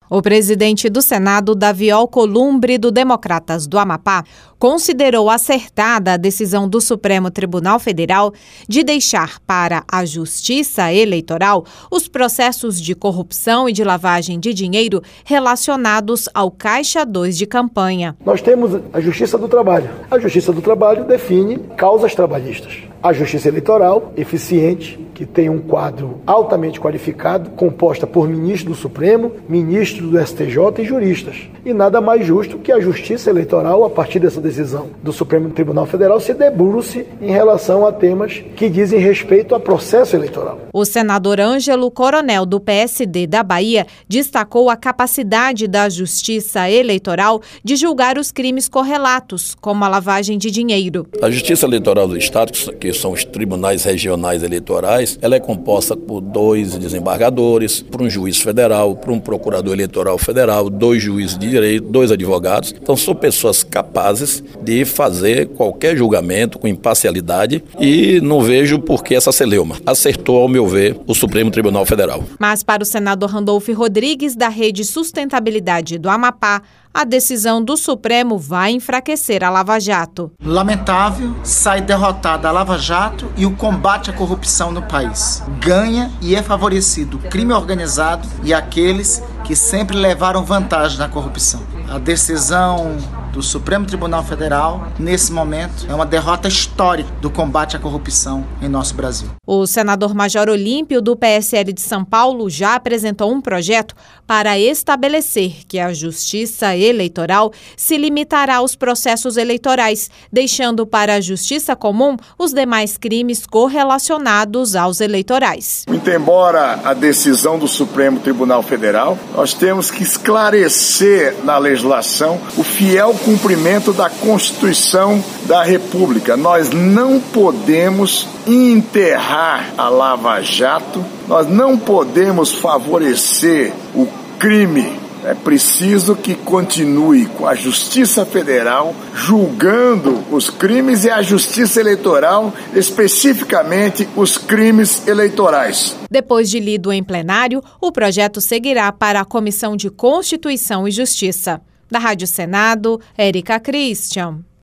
O presidente do Senado, Davi Alcolumbre, do Democratas do Amapá, considerou acertada a decisão do Supremo Tribunal Federal de deixar para a Justiça Eleitoral os processos de corrupção e de lavagem de dinheiro relacionados ao Caixa 2 de campanha. Nós temos a Justiça do Trabalho. A Justiça do Trabalho define causas trabalhistas. A Justiça Eleitoral, eficiente, que tem um quadro altamente qualificado, composta por ministro do Supremo, ministro do STJ e juristas. E nada mais justo que a Justiça Eleitoral, a partir dessa decisão do Supremo Tribunal Federal, se debruce em relação a temas que dizem respeito a processo eleitoral. O senador Ângelo Coronel, do PSD da Bahia, destacou a capacidade da Justiça Eleitoral de julgar os crimes correlatos, como a lavagem de dinheiro. A Justiça Eleitoral do Estado, que são os tribunais regionais eleitorais, ela é composta por 2 desembargadores, por um juiz federal, por um procurador eleitoral federal, 2 juízes de direito, 2 advogados. Então são pessoas capazes de fazer qualquer julgamento com imparcialidade e não vejo por que essa celeuma. Acertou, ao meu ver, o Supremo Tribunal Federal. Mas para o senador Randolfo Rodrigues, da Rede Sustentabilidade do Amapá, a decisão do Supremo vai enfraquecer a Lava Jato. Lamentável, sai derrotada a Lava Jato e o combate à corrupção no país. Ganha e é favorecido o crime organizado e aqueles que sempre levaram vantagem na corrupção. A decisão do Supremo Tribunal Federal, nesse momento, é uma derrota histórica do combate à corrupção em nosso Brasil. O senador Major Olímpio, do PSL de São Paulo, já apresentou um projeto para estabelecer que a Justiça Eleitoral se limitará aos processos eleitorais, deixando para a Justiça Comum os demais crimes correlacionados aos eleitorais. Muito embora a decisão do Supremo Tribunal Federal, nós temos que esclarecer na legislação o fiel cumprimento da Constituição da República. Nós não podemos enterrar a Lava Jato, nós não podemos favorecer o crime. É preciso que continue com a Justiça Federal julgando os crimes e a Justiça Eleitoral, especificamente os crimes eleitorais. Depois de lido em plenário, o projeto seguirá para a Comissão de Constituição e Justiça. Da Rádio Senado, Érica Christian.